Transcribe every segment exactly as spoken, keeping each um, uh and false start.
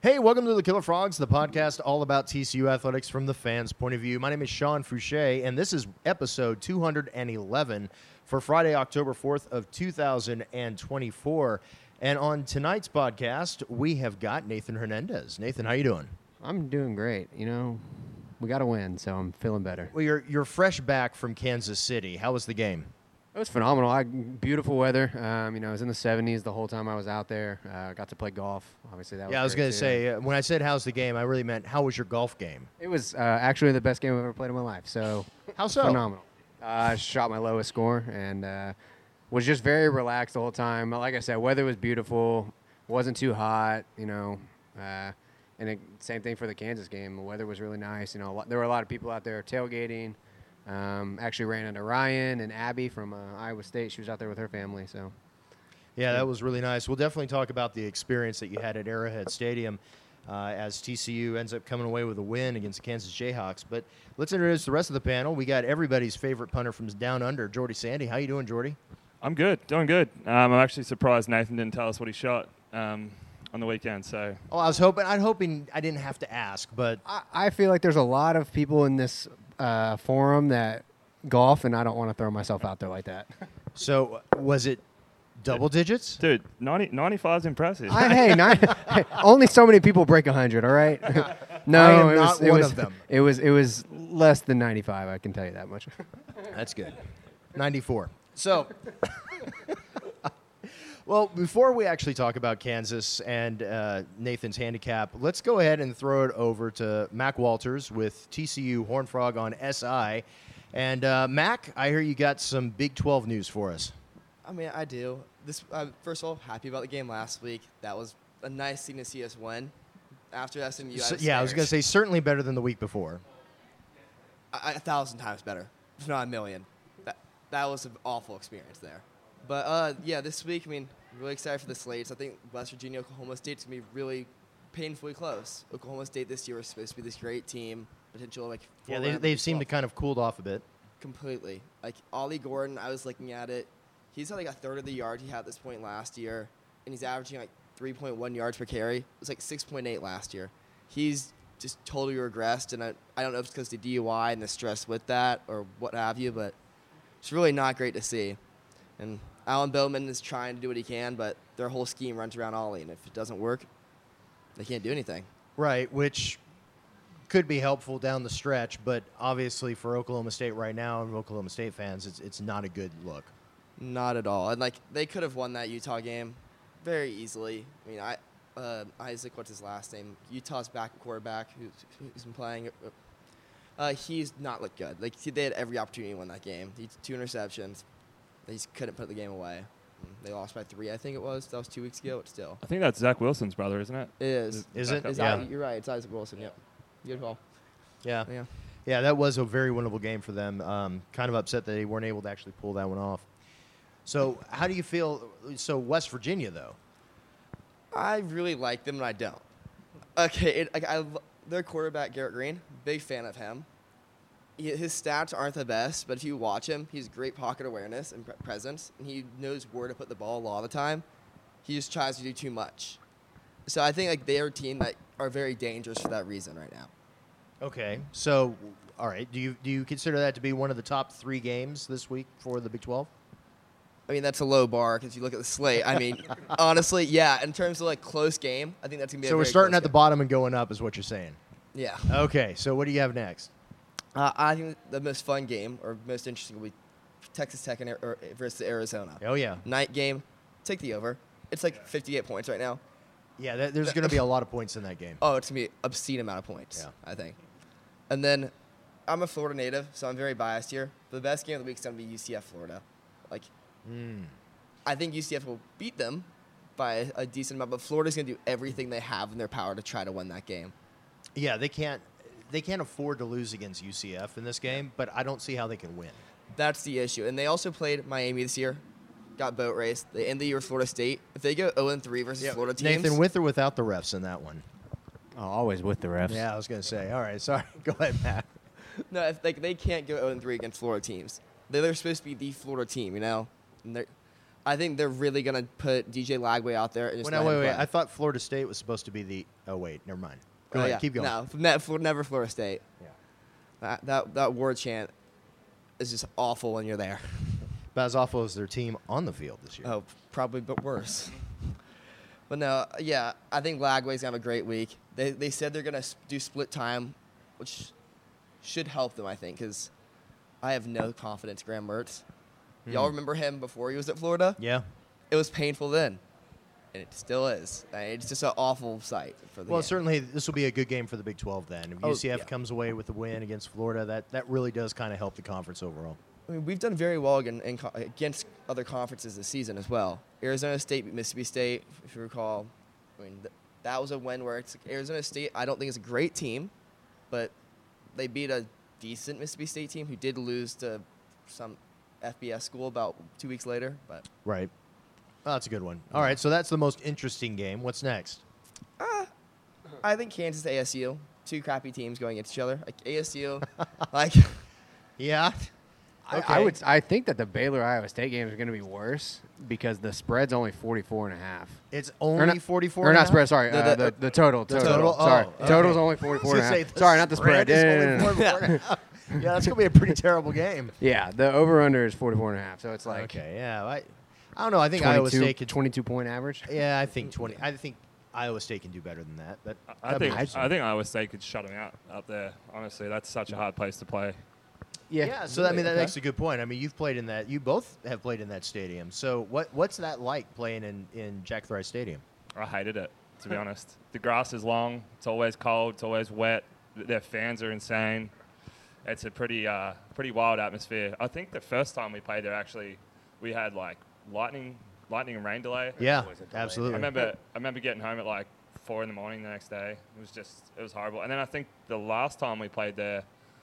Hey, welcome to the Killer Frogs, the podcast all about T C U athletics from the fans' point of view. My name is Sean Fouché, and this is episode two hundred eleven for Friday, October fourth of two thousand twenty-four. And on tonight's podcast, we have got Nathan Hernandez. Nathan, how you doing? I'm doing great. You know, we got to win, so I'm feeling better. Well, you're you're fresh back from Kansas City. How was the game? It was phenomenal. I, beautiful weather. Um, you know, I was in the seventies the whole time I was out there. I uh, got to play golf. Obviously, that was Yeah, I was great going to too. say, uh, when I said how's the game, I really meant how was your golf game? It was uh, actually the best game I've ever played in my life. So How so? phenomenal. Uh, I shot my lowest score and uh, was just very relaxed the whole time. Like I said, weather was beautiful. Wasn't too hot. You know, uh, and it, same thing for the Kansas game. The weather was really nice. You know, a lot, there were a lot of people out there tailgating. Um, actually ran into Ryan and Abby from uh, Iowa State. She was out there with her family. So, Yeah, that was really nice. We'll definitely talk about the experience that you had at Arrowhead Stadium uh, as T C U ends up coming away with a win against the Kansas Jayhawks. But let's introduce the rest of the panel. We got everybody's favorite punter from down under, Jordy Sandy. How you doing, Jordy? I'm good, doing good. Um, I'm actually surprised Nathan didn't tell us what he shot um, on the weekend. So, Oh, I was hoping. I'm hoping I didn't have to ask, but I, I feel like there's a lot of people in this uh, forum that golf, and I don't want to throw myself out there like that. so was it double digits? dude, ninety, ninety-five is impressive. I, hey, nine, hey, only so many people break one hundred. All right. No, I am it not was, it one was, of them. It was it was less than ninety-five. I can tell you that much. That's good. ninety-four. So, well, before we actually talk about Kansas and uh, Nathan's handicap, let's go ahead and throw it over to Mac Walters with T C U Horned Frog on S I. And uh, Mac, I hear you got some Big twelve news for us. I mean, I do. This uh, first of all, happy about the game last week. That was a nice thing to see us win. After S M U, So- yeah, I was going to say certainly better than the week before. a, a thousand times better, if not a million. That that was an awful experience there. But uh, yeah, this week, I mean, really excited for the slates. I think West Virginia, Oklahoma State's gonna be really painfully close. Oklahoma State this year was supposed to be this great team, potential like. Yeah, they, forerunner they've for seemed to twelve. kind of cooled off a bit. Completely. Like Ollie Gordon, I was looking at it. He's at like a third of the yards he had at this point last year, and he's averaging like three point one yards per carry. It was like six point eight last year. He's just totally regressed, and I, I don't know if it's because of the D U I and the stress with that or what have you, but it's really not great to see. And Alan Bowman is trying to do what he can, but their whole scheme runs around Ollie, and if it doesn't work, they can't do anything. Right, which could be helpful down the stretch, but obviously for Oklahoma State right now and Oklahoma State fans, it's it's not a good look. Not at all. And like they could have won that Utah game very easily. I mean, I uh, Isaac, what's his last name? Utah's backup quarterback who's, who's been playing. Uh, he's not looked good. Like he, they had every opportunity to win that game. He had two interceptions. They just couldn't put the game away. They lost by three, I think it was. That was two weeks ago. But still, I think that's Zach Wilson's brother, isn't it? it is. Is it? It's Yeah. Isaac- you're right. It's Isaac Wilson. Yep. Good call. Yeah. Yeah. Yeah, that was a very winnable game for them. Um, kind of upset that they weren't able to actually pull that one off. So how do you feel? So West Virginia, though. I really like them, and I don't. Okay, it, like I, lo- their quarterback Garrett Green, big fan of him. He, his stats aren't the best, but if you watch him, he's great pocket awareness and pre- presence, and he knows where to put the ball a lot of the time. He just tries to do too much. So I think like they're a team that are very dangerous for that reason right now. Okay. So, all right. Do you do you consider that to be one of the top three games this week for the Big twelve? I mean, that's a low bar because you look at the slate. I mean, honestly, yeah. In terms of like close game, I think that's gonna be. So a we're very starting close at the game. bottom and going up, is what you're saying. Yeah. Okay. So what do you have next? Uh, I think the most fun game or most interesting will be Texas Tech and, Ar- versus Arizona. Oh yeah. Night game, take the over. It's like fifty-eight points right now. Yeah. Th- there's going to be a lot of points in that game. Oh, it's going to be obscene amount of points, Yeah. I think. And then I'm a Florida native, so I'm very biased here. The best game of the week is going to be U C F Florida. Like, Mm. I think U C F will beat them by a, a decent amount, but Florida's going to do everything they have in their power to try to win that game. Yeah. They can't. They can't afford to lose against U C F in this game, but I don't see how they can win. That's the issue. And they also played Miami this year, got boat raced. They end the year with Florida State. If they go oh and three versus Florida teams. Nathan, with or without the refs in that one? Oh, always with the refs. Yeah, I was going to say. All right. Sorry. Go ahead, Matt. No, if, like they can't go oh and three against Florida teams. They're, they're supposed to be the Florida team, you know. And they're, I think they're really going to put D J Lagway out there and just Well, no, let wait, him wait. play. I thought Florida State was supposed to be the. Oh wait, never mind. Go Oh, ahead, yeah. keep going. No, ne- Fl- never Florida State. Yeah. That, that that war chant is just awful when you're there. About as awful as their team on the field this year. Oh, probably, but worse. But no, yeah, I think Lagway's gonna have a great week. They they said they're gonna s- do split time, which should help them, I think, because I have no confidence in Graham Mertz. Y'all Hmm. remember him before he was at Florida? Yeah. It was painful then, and it still is. I mean, it's just an awful sight for the Well, game. certainly this will be a good game for the Big twelve then. If Oh, U C F yeah. comes away with a win against Florida, that, that really does kind of help the conference overall. I mean, we've done very well again in co- against other conferences this season as well. Arizona State, beat Mississippi State, if you recall. I mean, th- that was a win where it's Arizona State. I don't think it's a great team, but they beat a decent Mississippi State team who did lose to some F B S school about two weeks later. But Right. Oh, that's a good one. All right, so that's the most interesting game. What's next? I think Kansas A S U, two crappy teams going against each other. Like A S U, like Yeah. I, Okay. I would. I think that the Baylor Iowa State game is going to be worse because the spread's only forty-four and a half. It's Or only not- forty-four. Or and a not half? spread. Sorry, The- uh, the- the, the total. The total. total? Sorry, Oh, the total's okay. only I was forty-four and a gonna say, half. the Sorry, not the spread. is Yeah, only no, no, no. forty-four and a half. Yeah, that's gonna be a pretty terrible game. Yeah, the over/under is forty-four and a half. So it's like Okay, yeah. I, I don't know. I think Iowa twenty-two, State could. twenty-two point average. Yeah, I think twenty. I think Iowa State can do better than that. But I that'd be think interesting. I think Iowa State could shut them out up there. Honestly, that's such a hard place to play. Yeah, so I mean that Okay. makes a good point. I mean, you've played in that. You both have played in that stadium. So what what's that like playing in in Jack Thrice Stadium? I hated it, to be honest. The grass is long. It's always cold. It's always wet. th- Their fans are insane. It's a pretty uh, pretty wild atmosphere. I think the first time we played there, actually, we had like lightning lightning and rain delay. Yeah, always a delay absolutely. I remember I remember getting home at like four in the morning the next day. It was just it was horrible. And then I think the last time we played there,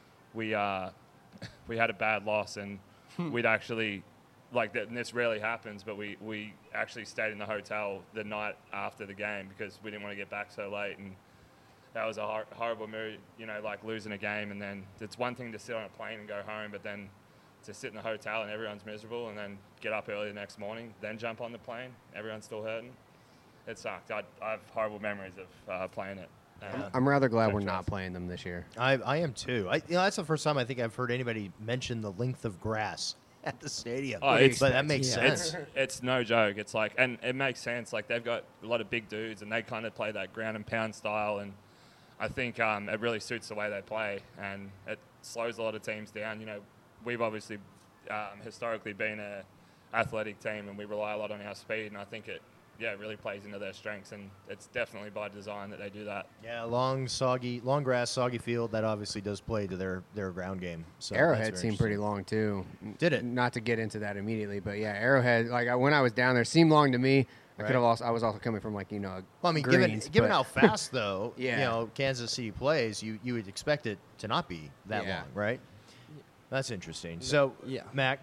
we uh, we had a bad loss, and we'd actually like that. And this rarely happens, but we we actually stayed in the hotel the night after the game because we didn't want to get back so late. And that was a hor- horrible mood, you know, like losing a game. And then it's one thing to sit on a plane and go home, but then to sit in the hotel and everyone's miserable, and then get up early the next morning, then jump on the plane, everyone's still hurting. It sucked. I, I have horrible memories of uh, playing it. Uh, I'm rather glad Jack we're Thrice. not playing them this year. I I am too. I you know that's the first time I think I've heard anybody mention the length of grass at the stadium. Oh, it's- but that makes Yeah. sense. It's it's no joke. It's like, and it makes sense. Like they've got a lot of big dudes, and they kind of play that ground and pound style, and I think um, it really suits the way they play, and it slows a lot of teams down. You know, we've obviously um, historically been a athletic team, and we rely a lot on our speed, and I think it yeah it really plays into their strengths, and it's definitely by design that they do that. Yeah, long soggy, long grass, soggy field. That obviously does play to their their ground game. So that's Arrowhead very seemed pretty interesting. long too. Did it? Not to get into that immediately, but yeah, Arrowhead. Like I, when I was down there, seemed long to me. I Right. could have also. I was also coming from like you know. Well, I mean, Greens, given given but- how fast though, Yeah. you know, Kansas City plays, you you would expect it to not be that Yeah. long, right? That's interesting. So, yeah. Mac,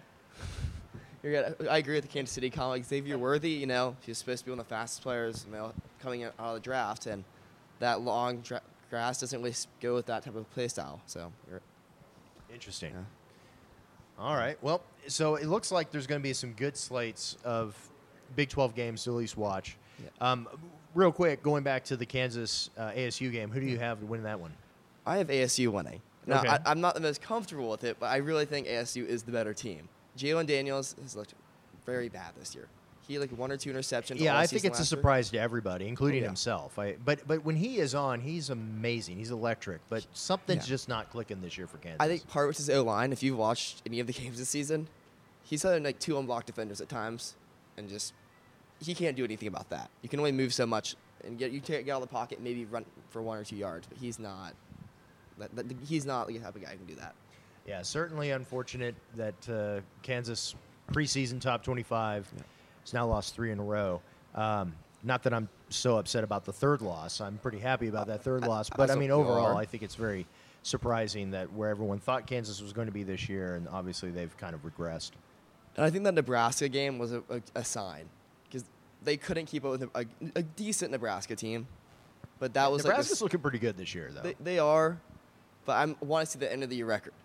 You're gonna, I agree with the Kansas City comment. Xavier Worthy, you know, he's supposed to be one of the fastest players, you know, coming out of the draft, and that long dra- grass doesn't really s- go with that type of play style. So, you're, interesting. Yeah. All right. Well, so it looks like there's going to be some good slates of Big twelve games to at least watch. Yeah. Um, real quick, going back to the Kansas uh, A S U game, who do you have to win that one? I have A S U winning. Now, Okay. I, I'm not the most comfortable with it, but I really think A S U is the better team. Jalen Daniels has looked very bad this year. He had like one or two interceptions. Yeah, all I think season it's a last year. surprise to everybody, including Oh, yeah. himself. I, but but when he is on, he's amazing. He's electric. But something's Yeah. just not clicking this year for Kansas. I think part of it's his O line. If you've watched any of the games this season, he's had like two unblocked defenders at times, and just he can't do anything about that. You can only move so much, and get you can't get out of the pocket, and maybe run for one or two yards. But he's not. That, that, he's not the type of guy who can do that. Yeah, certainly unfortunate that uh, Kansas preseason top twenty-five has now lost three in a row. Um, not that I'm so upset about the third loss. I'm pretty happy about that third I- loss. I But I hope mean, you overall, are. I think it's very surprising that where everyone thought Kansas was going to be this year, and obviously they've kind of regressed. And I think that Nebraska game was a, a, a sign because they couldn't keep up with a, a, a decent Nebraska team. But that was Nebraska's like looking pretty good this year, though. the, they, they are, but I want to see the end of the year record.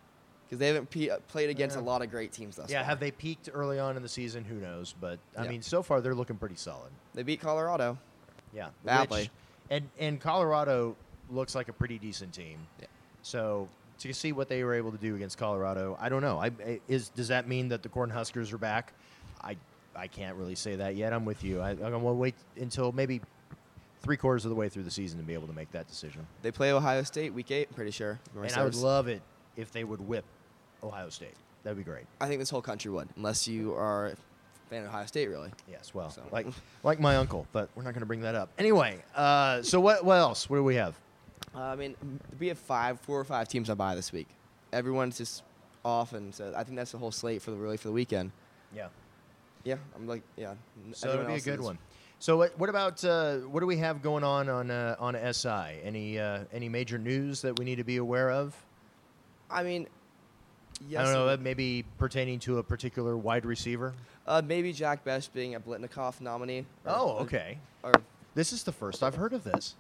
because they haven't pe- played against Yeah. a lot of great teams thus Yeah, far. have they peaked early on in the season? Who knows? But I Yeah. mean, so far they're looking pretty solid. They beat Colorado. Yeah, Badly. Which, and and Colorado looks like a pretty decent team. Yeah. So to see what they were able to do against Colorado, I don't know. I, I- is does that mean that the Cornhuskers are back? I I can't really say that yet. I'm with you. I, I'm gonna wait until maybe three quarters of the way through the season to be able to make that decision. They play Ohio State week eight, I'm pretty sure. And I would love it if they would whip Ohio State. That'd be great. I think this whole country would, unless you are a fan of Ohio State, really. Yes, well, So- like like my uncle, but we're not going to bring that up. Anyway, uh, so what what else? What do we have? Uh, I mean, we have five, four or five teams on bye this week. Everyone's just off, and so I think that's the whole slate for the really for the weekend. Yeah. Yeah, I'm like, yeah. So it'll everyone be a else good is- one. So what, what about uh, what do we have going on on uh, on S I? Any uh, any major news that we need to be aware of? I mean, yes. I don't know, and- uh, maybe pertaining to a particular wide receiver. Uh, maybe Jack Best being a Blitnikoff nominee. or- Oh, okay. Or, This is the first I've heard of this.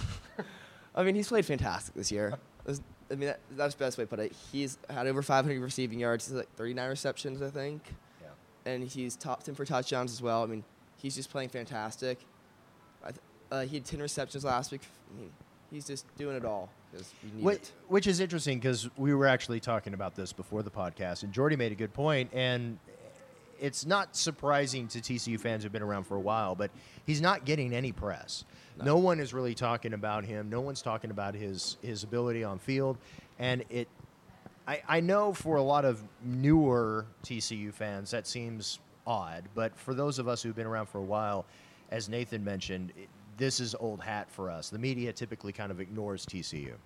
I mean, he's played fantastic this year. There's- I mean, that, that's the best way to put it. He's had over five hundred receiving yards. He's like thirty-nine receptions, I think. Yeah. And he's top ten for touchdowns as well. I mean, he's just playing fantastic. I th- uh, he had ten receptions last week. I mean, he's just doing it all because we need Which, it. which is interesting because we were actually talking about this before the podcast, and Jordy made a good point, and it's not surprising to T C U fans who've been around for a while, but he's not getting any press. No. No. one is really talking about him. No one's talking about his his ability on field, and it. I, I know for a lot of newer T C U fans that seems odd, but for those of us who've been around for a while, as Nathan mentioned, it, this is old hat for us. The media typically kind of ignores T C U.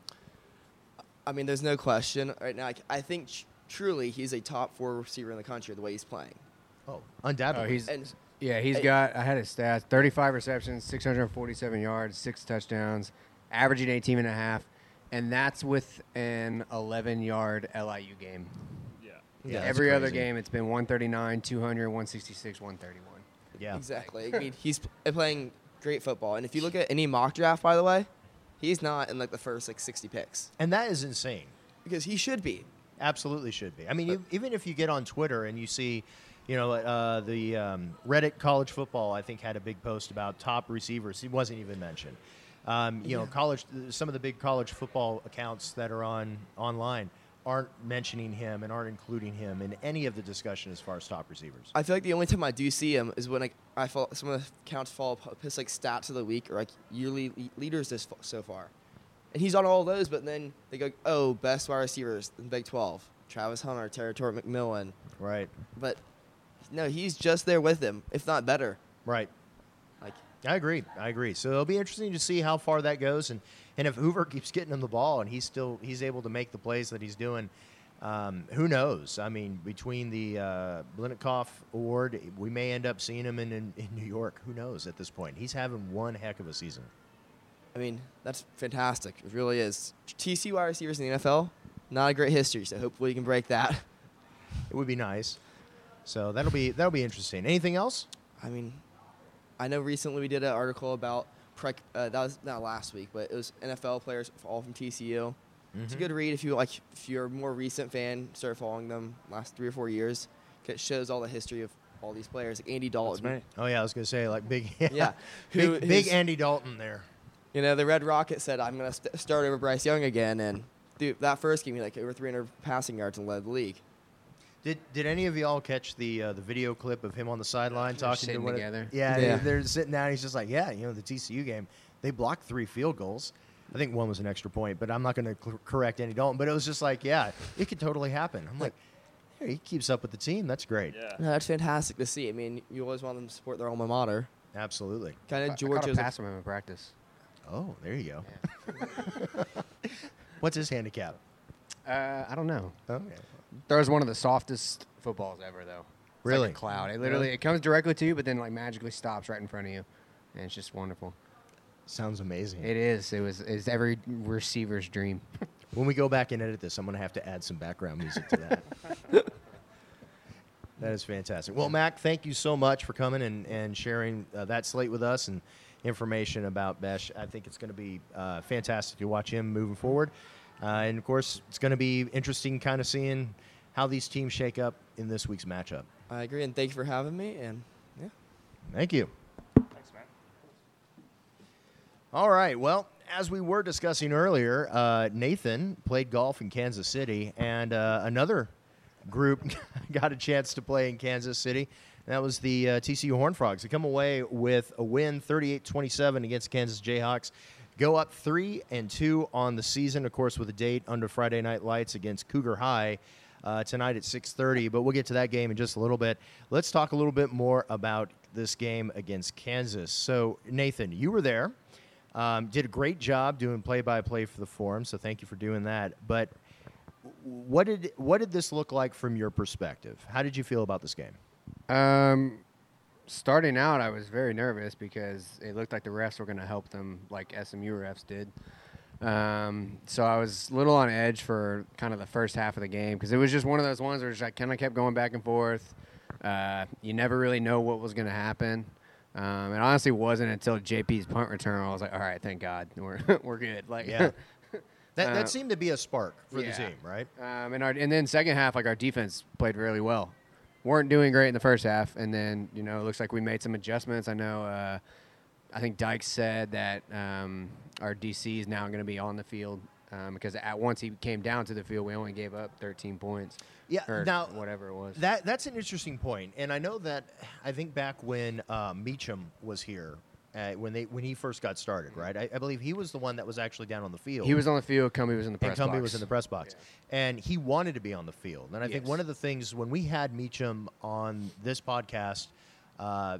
I mean, there's no question right now. I, I think tr- truly he's a top four receiver in the country the way he's playing. Oh, Oh, undoubtedly. he's And- yeah, he's Hey. got. I had his stats: thirty-five receptions, six hundred forty-seven yards, six touchdowns, averaging eighteen and a half, and that's with an eleven-yard L I U game. Yeah. Yeah, that's Every other crazy. game, it's been one thirty-nine, two hundred, one sixty-six, one thirty-one. Yeah. Exactly. I mean, he's p- playing great football. And if you look at any mock draft, by the way, he's not in like the first like sixty picks And that is insane. because he should be. Absolutely should be. I mean, you, even if you get on Twitter and you see, you know, uh, the um, Reddit College Football, I think, had a big post about top receivers. He wasn't even mentioned. Um, you know, Yeah. college. Some of the big college football accounts that are on online aren't mentioning him and aren't including him in any of the discussion as far as top receivers. I feel like the only time I do see him is when like I follow, some of the accounts follow up his like stats of the week or like yearly le- leaders this f- so far, and he's on all those. But then they go, oh, best wide receivers in the Big twelve: Travis Hunter, Territory McMillan. Right. But no, he's just there with him, if not better. Right. Like I agree. I agree. So it'll be interesting to see how far that goes, and, and if Hoover keeps getting him the ball and he's still he's able to make the plays that he's doing. Um, who knows? I mean, between the uh, Blitnikoff Award, we may end up seeing him in, in, in New York. Who knows at this point? He's having one heck of a season. I mean, that's fantastic. It really is. T C U wide receivers in the N F L, not a great history. So hopefully you can break that. It would be nice. So that'll be that'll be interesting. Anything else? I mean, I know recently we did an article about pre- uh, that was not last week, but it was N F L players all from T C U. It's a Mhm. good read if you like. If you're a more recent fan, start following them last three or four years. 'Cause it shows all the history of all these players, like Andy Dalton. That's me. Oh yeah, I was gonna say like big Yeah, big, Who- big who's- Andy Dalton there. You know, the Red Rocket said, "I'm gonna st- start over Bryce Young again," and dude, that first game, he like over three hundred passing yards and led the league. Did Did any of y'all catch the uh, the video clip of him on the sideline They're talking to sitting one of- together. yeah, Yeah. They, they're sitting down. He's just like, yeah, you know, the T C U game, they blocked three field goals. I think one was an extra point, but I'm not going to cl- correct Andy Dalton. But it was just like, yeah, it could totally happen. I'm like, hey, he keeps up with the team. That's great. Yeah. No, that's fantastic to see. I mean, you always want them to support their alma mater. Absolutely. Kind I, of I George caught a is a- pass from him in practice. Oh, there you go. What's his handicap? Uh, I don't know. Okay. Throws one of the softest footballs ever, though. It's Really? Like a cloud. It literally it comes directly to you, but then like magically stops right in front of you, and it's just wonderful. Sounds amazing. It is. It was. It's every receiver's dream. When we go back and edit this, I'm going to have to add some background music to that. That is fantastic. Well, Mac, thank you so much for coming and, and sharing uh, that slate with us and information about Besh. I think it's going to be uh, fantastic to watch him moving forward. Uh, and, of course, it's going to be interesting kind of seeing how these teams shake up in this week's matchup. I agree, and thank you for having me. And yeah, Thank you. Thanks, man. All right. Well, as we were discussing earlier, uh, Nathan played golf in Kansas City, and uh, another group got a chance to play in Kansas City. And that was the uh, T C U Horned Frogs. They come away with a win, thirty-eight twenty-seven against Kansas Jayhawks. Go up three and two on the season, of course, with a date under Friday Night Lights against Cougar High uh, tonight at six thirty. But we'll get to that game in just a little bit. Let's talk a little bit more about this game against Kansas. So, Nathan, you were there. Um, did a great job doing play-by-play for the Forum, so thank you for doing that. But what did what did this look like from your perspective? How did you feel about this game? Um, starting out, I was very nervous because it looked like the refs were going to help them like S M U refs did. Um, so I was a little on edge for kind of the first half of the game because it was just one of those ones where I kind of kept going back and forth. Uh, you never really know what was going to happen. Um, it honestly wasn't until J P's punt return I was like, all right, thank God, we're we're good. Like, Yeah. That Uh, that seemed to be a spark for yeah. the team, right? Um, and our and then second half, like our defense played really well. Weren't doing great in the first half, and then you know it looks like we made some adjustments. I know, uh, I think Dykes said that um, our D C is now going to be on the field um, because at once he came down to the field, we only gave up thirteen points. Yeah. Or Now whatever it was. that that's an interesting point, and I know that I think back when uh, Meacham was here. Uh, when they when he first got started, right? I, I believe he was the one that was actually down on the field. He was on the field. Cumbie was in the and press Cumbie box. was in the press box, and he wanted to be on the field. And I think Yes. one of the things when we had Meacham on this podcast uh,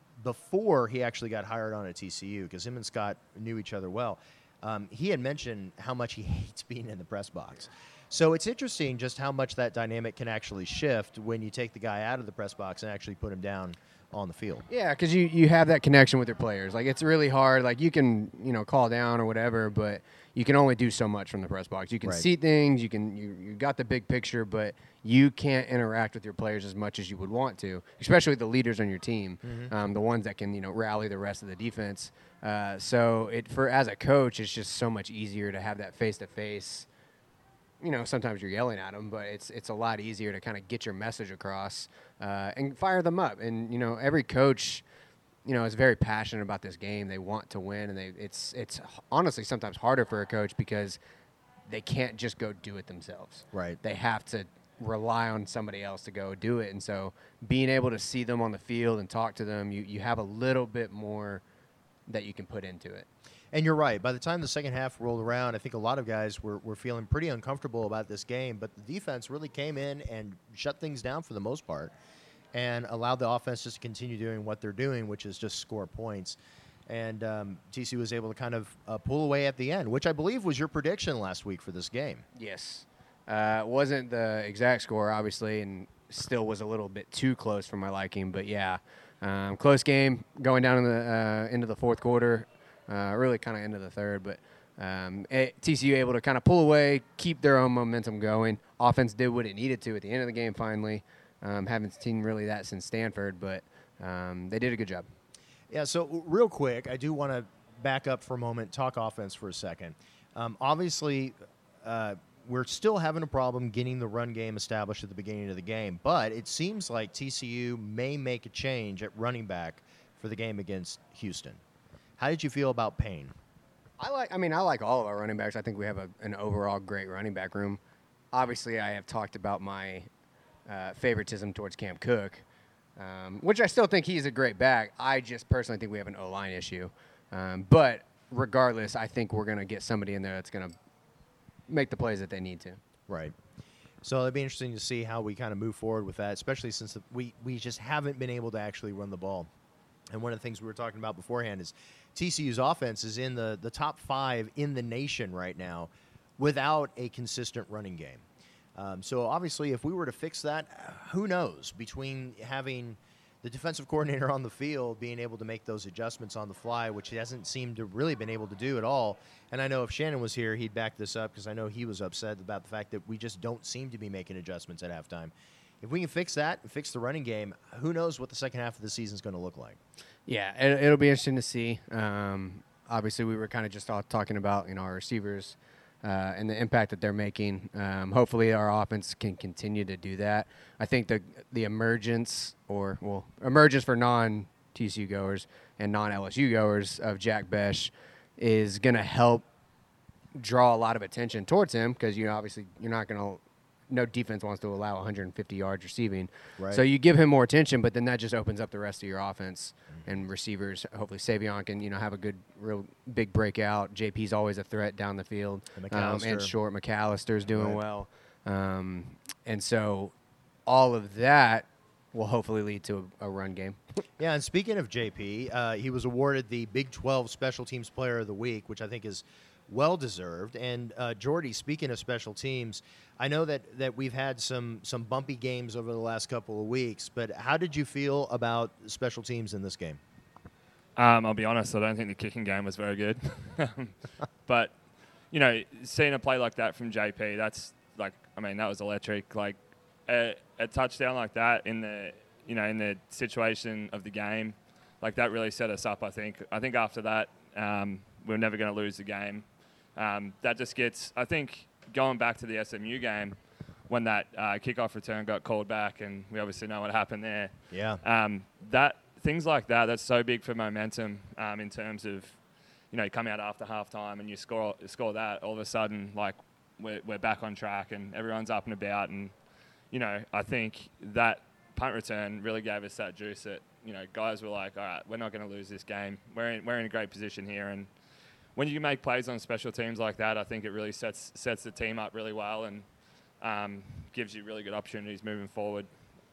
before he actually got hired on at T C U, because him and Scott knew each other well, um, he had mentioned how much he hates being in the press box. So it's interesting just how much that dynamic can actually shift when you take the guy out of the press box and actually put him down on the field. Yeah, because you, you have that connection with your players. Like, it's really hard. Like, you can, you know, call down or whatever, but you can only do so much from the press box. You can Right. see things. You can you, you got the big picture, but you can't interact with your players as much as you would want to, especially the leaders on your team, um, the ones that can, you know, rally the rest of the defense. Uh, so it for as a coach, it's just so much easier to have that face-to-face. You know, sometimes you're yelling at them, but it's it's a lot easier to kind of get your message across uh, and fire them up. And you know, every coach, you know, is very passionate about this game. They want to win, and they it's it's honestly sometimes harder for a coach because they can't just go do it themselves. Right. They have to rely on somebody else to go do it. And so, being able to see them on the field and talk to them, you you have a little bit more that you can put into it. And you're right. By the time the second half rolled around, I think a lot of guys were, were feeling pretty uncomfortable about this game. But the defense really came in and shut things down for the most part and allowed the offense just to continue doing what they're doing, which is just score points. And um, T C U was able to kind of uh, pull away at the end, which I believe was your prediction last week for this game. Yes. Uh, it wasn't the exact score, obviously, and still was a little bit too close for my liking. But, yeah, um, close game going down in the, uh, into the fourth quarter. Uh, really kind of into the third, but um, it, T C U able to kind of pull away, keep their own momentum going. Offense did what it needed to at the end of the game finally. Um, haven't seen really that since Stanford, but um, they did a good job. Yeah, so real quick, I do want to back up for a moment, talk offense for a second. Um, obviously, uh, we're still having a problem getting the run game established at the beginning of the game, but it seems like T C U may make a change at running back for the game against Houston. How did you feel about Payne? I like. I mean, I like all of our running backs. I think we have a, an overall great running back room. Obviously, I have talked about my uh, favoritism towards Cam Cook, um, which I still think he's a great back. I just personally think we have an O-line issue. Um, but regardless, I think we're going to get somebody in there that's going to make the plays that they need to. Right. So it'd be interesting to see how we kind of move forward with that, especially since the, we, we just haven't been able to actually run the ball. And one of the things we were talking about beforehand is T C U's offense is in the, the top five in the nation right now without a consistent running game. Um, so obviously, if we were to fix that, who knows? Between having the defensive coordinator on the field being able to make those adjustments on the fly, which he hasn't seemed to really been able to do at all. And I know if Shannon was here, he'd back this up because I know he was upset about the fact that we just don't seem to be making adjustments at halftime. If we can fix that and fix the running game, who knows what the second half of the season is going to look like? Yeah, it, it'll be interesting to see. Um, obviously, we were kind of just all talking about, you know, our receivers. uh, and the impact that they're making. Um, hopefully, our offense can continue to do that. I think the the emergence, or well, emergence for non-T C U goers and non-L S U goers of Jack Bech is going to help draw a lot of attention towards him because you know obviously you're not going to. No defense wants to allow one hundred fifty yards receiving. Right. So you give him more attention, but then that just opens up the rest of your offense mm-hmm. and receivers. Hopefully Savion can, you know, have a good, real big breakout. J P's always a threat down the field. And, um, and short. McAllister's doing right. well. Um, and so all of that will hopefully lead to a, a run game. Yeah, and speaking of J P, uh, he was awarded the Big twelve Special Teams Player of the Week, which I think is well-deserved. And, uh, Jordy, speaking of special teams, I know that, that we've had some, some bumpy games over the last couple of weeks, but how did you feel about special teams in this game? Um, I'll be honest, I don't think the kicking game was very good. But, you know, seeing a play like that from J P, that's, like, I mean, that was electric. Like, a, a touchdown like that in the, you know, in the situation of the game, like, that really set us up, I think. I think after that, um, we we're never going to lose the game. Um, that just gets, I think, going back to the S M U game, when that uh, kickoff return got called back, and we obviously know what happened there. Yeah. Um, that things like that, that's so big for momentum um, in terms of, you know, you come out after halftime and you score score that, all of a sudden, like, we're, we're back on track and everyone's up and about. And, you know, I think that punt return really gave us that juice that, you know, guys were like, all right, we're not going to lose this game. We're in, we're in a great position here. And when you make plays on special teams like that, I think it really sets sets the team up really well and um, gives you really good opportunities moving forward.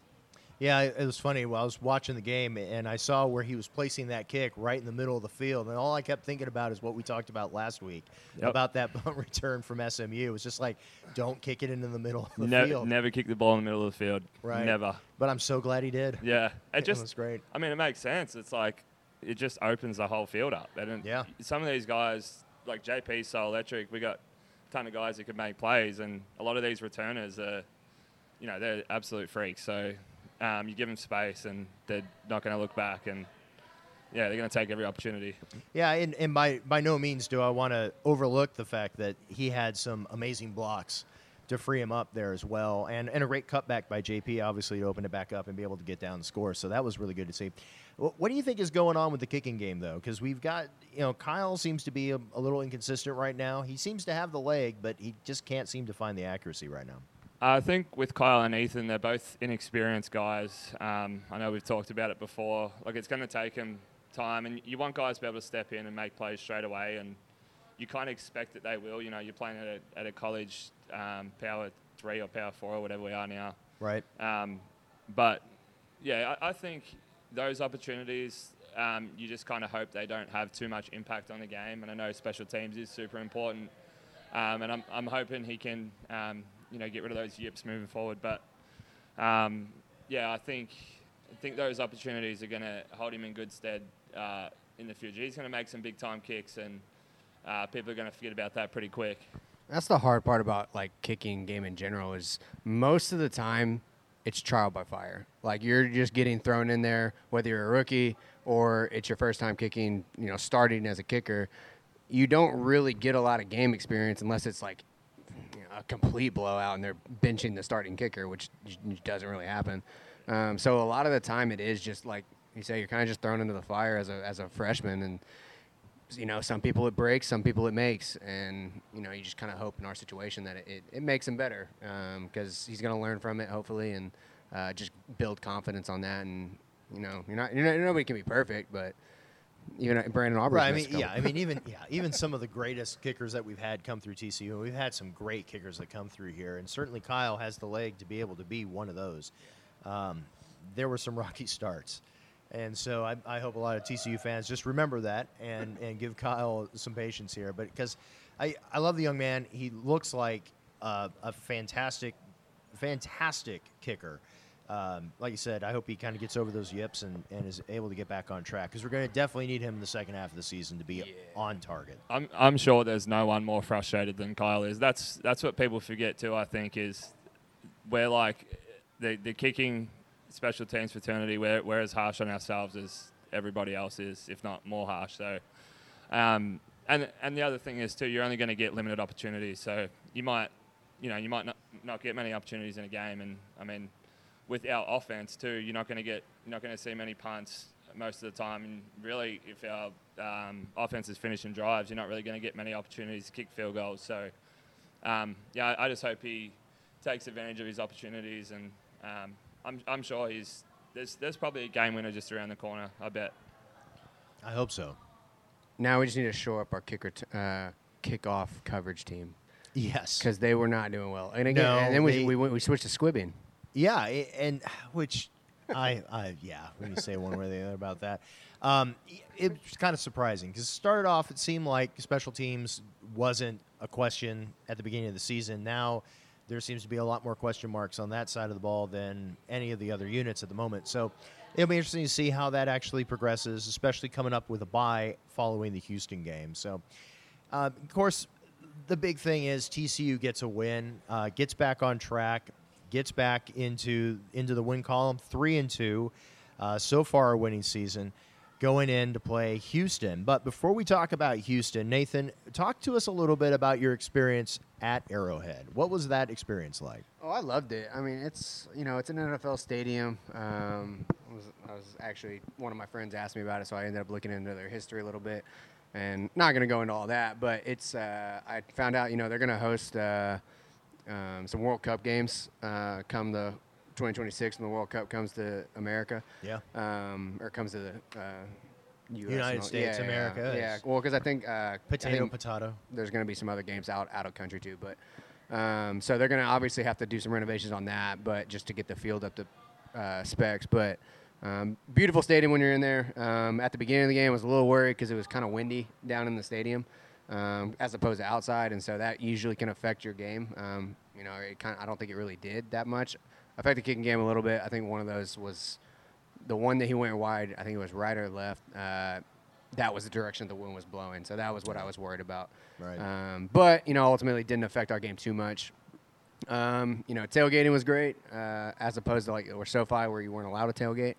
Yeah, it was funny. Well, I was watching the game, and I saw where he was placing that kick right in the middle of the field. And all I kept thinking about is what we talked about last week, yep. about that punt return from S M U. It was just like, don't kick it into the middle of the never, field. Never kick the ball in the middle of the field. Right. Never. But I'm so glad he did. Yeah. It, it just, was great. I mean, it makes sense. It's like, it just opens the whole field up. And yeah. Some of these guys, like J P's so electric, we got a ton of guys that could make plays, and a lot of these returners are, you know, they're absolute freaks. So um, you give them space, and they're not going to look back, and yeah, they're going to take every opportunity. Yeah, and, and by by no means do I want to overlook the fact that he had some amazing blocks to free him up there as well, and and a great cutback by J P, obviously, to open it back up and be able to get down and score. So that was really good to see. What do you think is going on with the kicking game, though? Because we've got, you know, Kyle seems to be a, a little inconsistent right now. He seems to have the leg, but he just can't seem to find the accuracy right now. I think with Kyle and Ethan, they're both inexperienced guys. Um, I know we've talked about it before. Like, it's going to take them time, and you want guys to be able to step in and make plays straight away, and you kind of expect that they will. You know, you're playing at a, at a college um, power three or power four or whatever we are now. Right. Um, but, yeah, I, I think those opportunities, um, you just kind of hope they don't have too much impact on the game. And I know special teams is super important. Um, and I'm, I'm hoping he can, um, you know, get rid of those yips moving forward. But, um, yeah, I think I think those opportunities are going to hold him in good stead uh, in the future. He's going to make some big-time kicks, and uh, people are going to forget about that pretty quick. That's the hard part about, like, kicking game in general is most of the time it's trial by fire. Like, you're just getting thrown in there, whether you're a rookie or it's your first time kicking, you know, starting as a kicker. You don't really get a lot of game experience unless it's like, you know, a complete blowout and they're benching the starting kicker, which doesn't really happen. Um, so a lot of the time it is just like you say, you're kind of just thrown into the fire as a as a freshman, and you know, some people it breaks, some people it makes, and you know, you just kind of hope in our situation that it, it, it makes him better, because um, he's going to learn from it hopefully, and uh, just build confidence on that. And you know, you're not, you're not nobody can be perfect, but even Brandon Aubrey. Right. I mean, yeah. I mean, even yeah, even some of the greatest kickers that we've had come through T C U. We've had some great kickers that come through here, and certainly Kyle has the leg to be able to be one of those. Um, there were some rocky starts. And so I, I hope a lot of T C U fans just remember that and, and give Kyle some patience here. But because I, I love the young man. He looks like uh, a fantastic, fantastic kicker. Um, like you said, I hope he kind of gets over those yips and, and is able to get back on track, because we're going to definitely need him in the second half of the season to be yeah. on target. I'm I'm sure there's no one more frustrated than Kyle is. That's that's what people forget too, I think, is we're like the the kicking special teams fraternity, we're, we're as harsh on ourselves as everybody else is, if not more harsh. So, um, and and the other thing is too, you're only going to get limited opportunities. So you might, you know, you might not, not get many opportunities in a game. And I mean, with our offense too, you're not going to get, you're not going to see many punts most of the time. And really, if our um, offense is finishing drives, you're not really going to get many opportunities to kick field goals. So um, yeah, I, I just hope he takes advantage of his opportunities, and um, I'm I'm sure he's there's there's probably a game winner just around the corner. I bet. I hope so. Now we just need to shore up our kicker t- uh, kickoff coverage team Yes. because they were not doing well. And again, No, and then we they- we, went, we switched to squibbing. Yeah, i- and which I, I yeah, when you say one way or the other about that, um, it was kind of surprising because it started off, it seemed like special teams wasn't a question at the beginning of the season. Now there seems to be a lot more question marks on that side of the ball than any of the other units at the moment. So it'll be interesting to see how that actually progresses, especially coming up with a bye following the Houston game. So, uh, of course, the big thing is T C U gets a win, uh, gets back on track, gets back into into the win column, three and two, uh, so far a winning season, going in to play Houston. But before we talk about Houston, Nathan, talk to us a little bit about your experience at Arrowhead. What was that experience like? Oh, I loved it. I mean, it's you know, it's an N F L stadium. Um, I was, I was actually one of my friends asked me about it, so I ended up looking into their history a little bit, and not going to go into all that. But it's uh, I found out you know they're going to host uh, um, some World Cup games uh, come the twenty twenty-six when the World Cup comes to America. Yeah. Um, or comes to the uh, U S United and all- States, yeah, America, Yeah, yeah. is- Well, because I think uh, I Potato, think potato. there's going to be some other games out out of country too, but um, so they're going to obviously have to do some renovations on that, but just to get the field up to uh, specs. But um, beautiful stadium when you're in there. Um, at the beginning of the game, I was a little worried because it was kind of windy down in the stadium, um, as opposed to outside, and so that usually can affect your game. Um, you know, it kind I don't think it really did that much. Affected the kicking game a little bit. I think one of those was the one that he went wide. I think it was right or left. Uh, that was the direction the wind was blowing. So that was what I was worried about. Right. Um, but, you know, ultimately didn't affect our game too much. Um, you know, tailgating was great, uh, as opposed to like or SoFi where you weren't allowed to tailgate.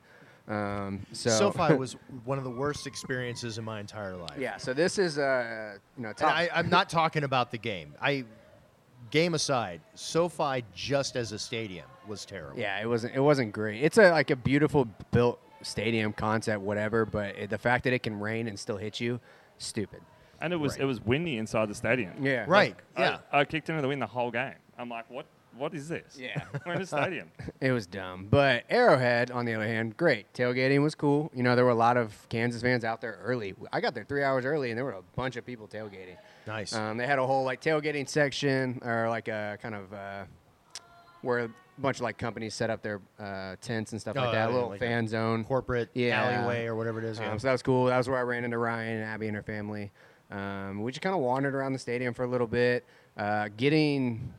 Um, so SoFi was one of the worst experiences in my entire life. yeah. So this is uh, you know And top. I, I'm not talking about the game. I, game aside, SoFi just as a stadium was terrible. Yeah, it wasn't. It wasn't great. It's a like a beautiful built stadium concept, whatever. But it, the fact that it can rain and still hit you, stupid. And it was Right. it was windy inside the stadium. Yeah. Right. I- Yeah. I, kicked into the wind the whole game. I'm like, what? What is this? Yeah. We're in a stadium. It was dumb. But Arrowhead, on the other hand, great. Tailgating was cool. You know, there were a lot of Kansas fans out there early. I got there three hours early, and there were a bunch of people tailgating. Nice. Um, they had a whole like tailgating section, or like a kind of uh, where a bunch of like companies set up their uh, tents and stuff Oh, like that. yeah, A little like fan zone. Corporate Yeah. alleyway or whatever it is. Yeah. Um, so that was cool. That was where I ran into Ryan and Abby and her family. Um, we just kind of wandered around the stadium for a little bit. Uh, getting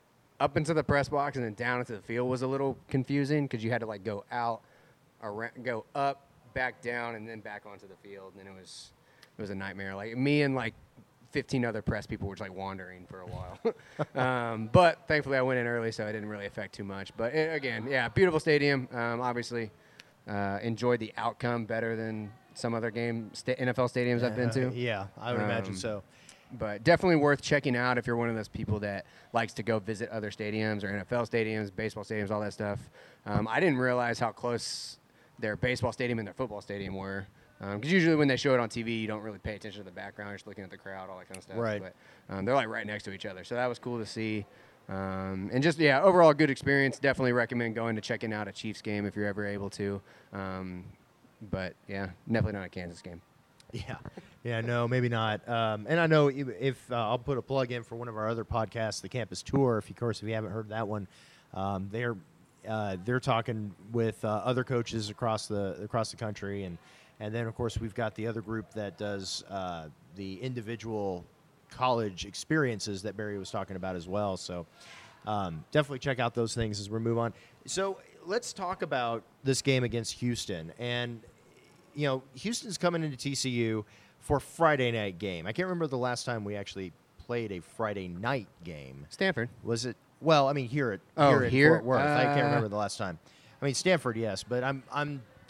up into the press box and then down into the field was a little confusing because you had to like go out, around, go up, back down, and then back onto the field. And it was it was a nightmare. Like me and like fifteen other press people were just like wandering for a while. um, but thankfully I went in early, so it didn't really affect too much. But it, again, yeah, beautiful stadium. Um, obviously, uh, enjoyed the outcome better than some other game sta- N F L stadiums I've been to. Yeah, I would imagine Um, so. But definitely worth checking out if you're one of those people that likes to go visit other stadiums or N F L stadiums, baseball stadiums, all that stuff. Um, I didn't realize how close their baseball stadium and their football stadium were. Because usually when they show it on T V, you don't really pay attention to the background. You're just looking at the crowd, all that kind of stuff. Right. But um, they're like right next to each other. So that was cool to see. Um, and just, yeah, overall good experience. Definitely recommend going to checking out a Chiefs game if you're ever able to. Um, but, yeah, definitely not a Kansas game. Yeah, yeah, no, maybe not. Um, and I know if, if uh, I'll put a plug in for one of our other podcasts, the Campus Tour. If you, of course, if you haven't heard that one, um, they're uh, they're talking with uh, other coaches across the across the country, and and then of course we've got the other group that does uh, the individual college experiences that Barry was talking about as well. So um, definitely check out those things as we move on. So let's talk about this game against Houston. And you know, Houston's coming into T C U for Friday night game. I can't remember the last time we actually played a Friday night game. Stanford. Was it? Well, I mean, here at Oh, here at here? Fort Worth. I can't Uh, remember the last time. I mean, Stanford, yes, but I'm I'm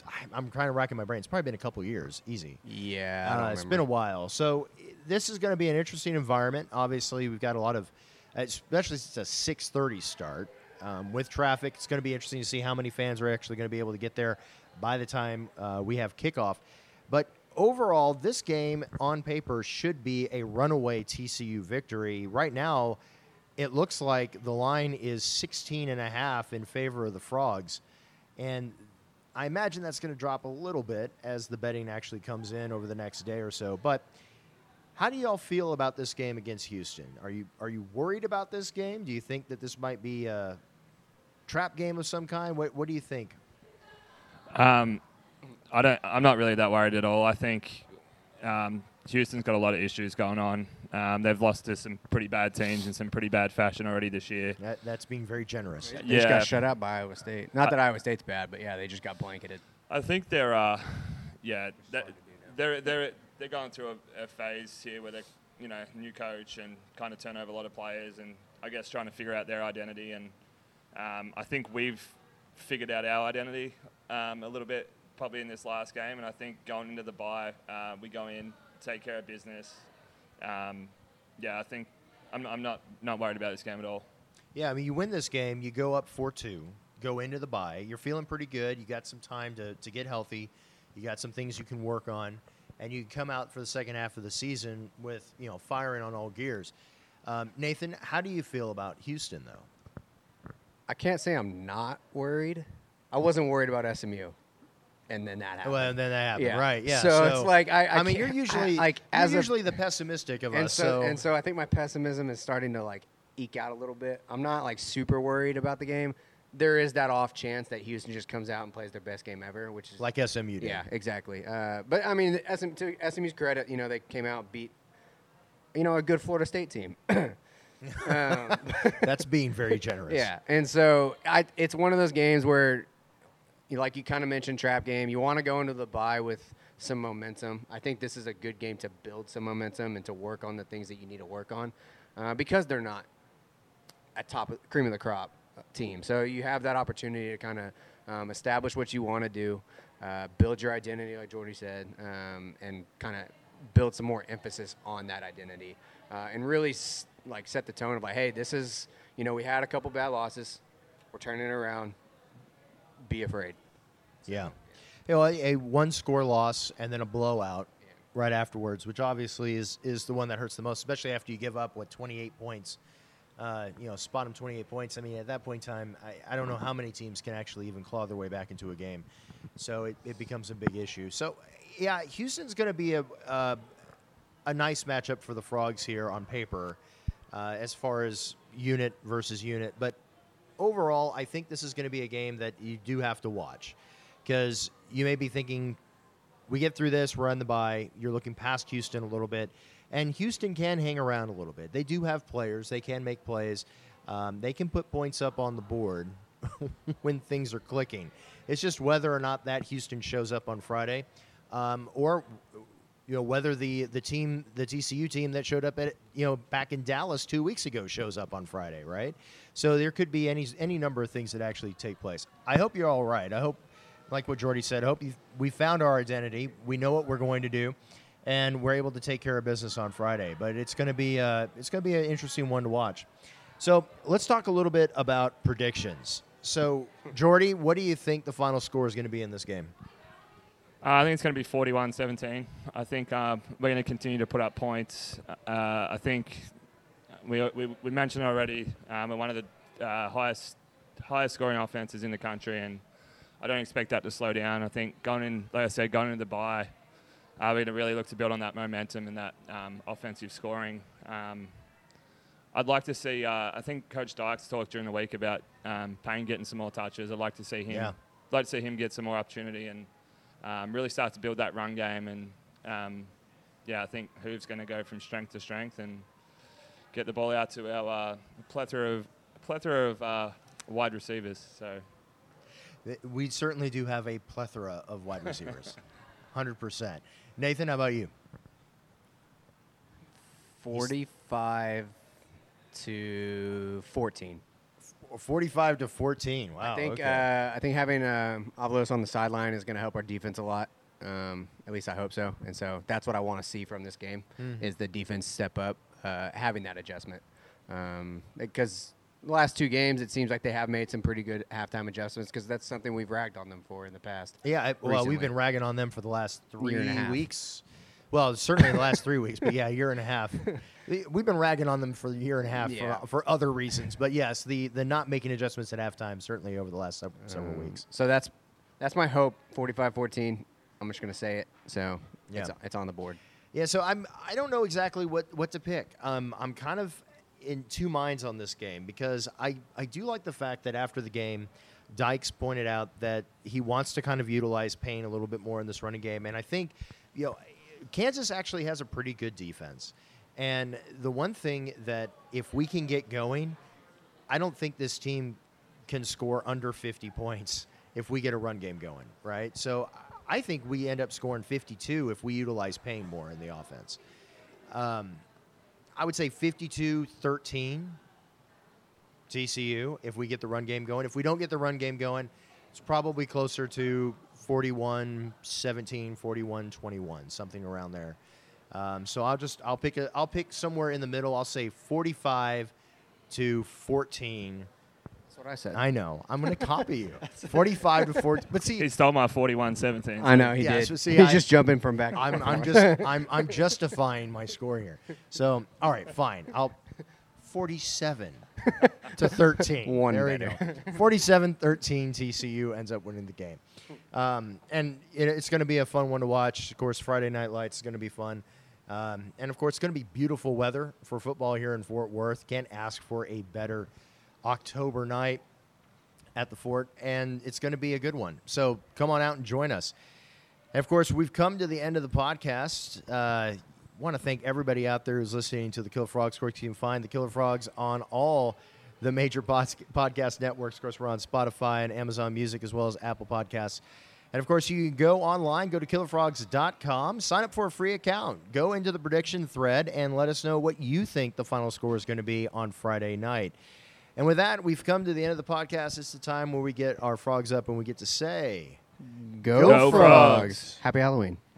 I'm, I'm trying to rack in my brain. It's probably been a couple years, easy. Yeah, I don't Uh, it's remember. been a while. So i- this is going to be an interesting environment. Obviously, we've got a lot of, especially since it's a six thirty start. Um, with traffic, it's going to be interesting to see how many fans are actually going to be able to get there by the time uh, we have kickoff. But overall, this game on paper should be a runaway T C U victory. Right now, it looks like the line is sixteen and a half in favor of the Frogs. And I imagine that's going to drop a little bit as the betting actually comes in over the next day or so. But how do y'all feel about this game against Houston? Are you are you worried about this game? Do you think that this might be a trap game of some kind? What what do you think? Um, I don't. I'm not really that worried at all. I think um, Houston's got a lot of issues going on. Um, they've lost to some pretty bad teams in some pretty bad fashion already this year. That, that's being very generous. They Yeah. just got shut out by Iowa State. Not that Iowa State's bad, but yeah, they just got blanketed. I think they're, uh, yeah, they're they're they're, they're going through a, a phase here where they're, you know, new coach and kind of turn over a lot of players, and I guess trying to figure out their identity. And um, I think we've figured out our identity um, a little bit probably in this last game, and I think going into the bye, uh, we go in, take care of business. Um, yeah, I think I'm, I'm not not worried about this game at all. Yeah, I mean, you win this game, you go up four two, go into the bye. You're feeling pretty good. You got some time to, to get healthy. You got some things you can work on. And you can come out for the second half of the season with, you know, firing on all gears. Um, Nathan, how do you feel about Houston, though? I can't say I'm not worried. I wasn't worried about S M U, and then that happened. Well, and then that happened, Yeah. right? Yeah. So it's like, I- I mean, you're can't- usually I- like, you're as a- usually the pessimistic of and us. so, and so I think my pessimism is starting to like eke out a little bit. I'm not like super worried about the game. There is that off chance that Houston just comes out and plays their best game ever, which is like S M U did. yeah, exactly. Uh, but I mean, S M, to S M U's credit, you know, they came out and beat, you know, a good Florida State team. um, That's being very generous. yeah, and so I, it's one of those games where, you like you kind of mentioned trap game. You want to go into the bye with some momentum. I think this is a good game to build some momentum and to work on the things that you need to work on, uh, because they're not at top of, cream of the crop team. So you have that opportunity to kind of um, establish what you want to do, uh, build your identity, like Jordy said, um, and kind of build some more emphasis on that identity, uh, and really s- like set the tone of like, hey, this is, you know, we had a couple bad losses, we're turning it around. Be afraid. Yeah. You know, a, a one-score loss and then a blowout Yeah. right afterwards, which obviously is is the one that hurts the most, especially after you give up, what, twenty-eight points. Uh, you know, spot them twenty-eight points. I mean, at that point in time, I, I don't know how many teams can actually even claw their way back into a game. So it, it becomes a big issue. So, yeah, Houston's going to be a, a, a nice matchup for the Frogs here on paper uh, as far as unit versus unit. But overall, I think this is going to be a game that you do have to watch because you may be thinking, we get through this, we're on the bye, you're looking past Houston a little bit, and Houston can hang around a little bit. They do have players. They can make plays. Um, they can put points up on the board when things are clicking. It's just whether or not that Houston shows up on Friday, um, or you know whether the the team, the T C U team that showed up at you know back in Dallas two weeks ago shows up on Friday, right? So there could be any any number of things that actually take place. I hope you're all right. I hope, like what Jordy said, I hope you've, we found our identity. We know what we're going to do, and we're able to take care of business on Friday. But it's going to be uh, it's going to be an interesting one to watch. So let's talk a little bit about predictions. So, Jordy, what do you think the final score is going to be in this game? Uh, I think it's going to be forty-one seventeen. I think uh, we're going to continue to put up points. Uh, I think we, we we mentioned already um, we're one of the uh, highest highest scoring offenses in the country, and I don't expect that to slow down. I think going in, like I said, going into the bye, uh, we're going to really look to build on that momentum and that um, offensive scoring. Um, I'd like to see. Uh, I think Coach Dykes talked during the week about um, Payne getting some more touches. I'd like to see him. Yeah. Like to see him get some more opportunity and um, really start to build that run game. And um, yeah, I think Hoove's going to go from strength to strength and get the ball out to our uh, plethora of plethora of uh, wide receivers. So We certainly do have a plethora of wide receivers, one hundred percent. Nathan, how about you? forty-five to fourteen. forty-five to fourteen. Wow. I think okay. uh, I think having uh, Avalos on the sideline is going to help our defense a lot. Um, at least I hope so. And so that's what I want to see from this game Mm-hmm. is the defense step up, uh, having that adjustment. Um, because the last two games, it seems like they have made some pretty good halftime adjustments because that's something we've ragged on them for in the past. Yeah, I, well, recently. we've been ragging on them for the last three Year and a half. weeks. Well, certainly the last three weeks, but yeah, a year and a half. We've been ragging on them for a year and a half Yeah. for, for other reasons. But yes, the, the not making adjustments at halftime certainly over the last several, several Um, weeks. So that's that's my hope. forty-five fourteen. I'm just going to say it. So Yeah. it's, it's on the board. Yeah, so I'm I don't know exactly what, what to pick. Um, I'm kind of in two minds on this game because I, I do like the fact that after the game, Dykes pointed out that he wants to kind of utilize Payne a little bit more in this running game, and I think you know Kansas actually has a pretty good defense. And the one thing that if we can get going, I don't think this team can score under fifty points if we get a run game going, right? So I think we end up scoring fifty-two if we utilize Payne more in the offense. Um, I would say fifty-two thirteen T C U if we get the run game going. If we don't get the run game going, it's probably closer to forty-one seventeen, forty-one twenty-one, something around there. Um, so I'll just I'll pick a I'll pick somewhere in the middle. I'll say forty-five to fourteen. That's what I said. I know. I'm going to copy you. forty-five to fourteen. But see, He stole my forty-one seventeen. I know he Yeah, did. so see, He's I- just jumping from back. and I'm, forth. I'm just I'm I'm justifying my score here. So all right, fine. I'll forty-seven to thirteen. One there better. we go. forty-seven thirteen T C U ends up winning the game. Um, and it, it's going to be a fun one to watch. Of course, Friday Night Lights is going to be fun. Um, and of course, it's going to be beautiful weather for football here in Fort Worth. Can't ask for a better October night at the Fort, and it's going to be a good one. So come on out and join us. And of course, we've come to the end of the podcast. Uh, want to thank everybody out there who's listening to the Killer Frogs. Of course, you can find the Killer Frogs on all the major pod- podcast networks. Of course, we're on Spotify and Amazon Music as well as Apple Podcasts. And, of course, you can go online, go to killer frogs dot com, sign up for a free account, go into the prediction thread, and let us know what you think the final score is going to be on Friday night. And with that, we've come to the end of the podcast. It's the time where we get our frogs up and we get to say, Go, Go frogs. Frogs. Happy Halloween.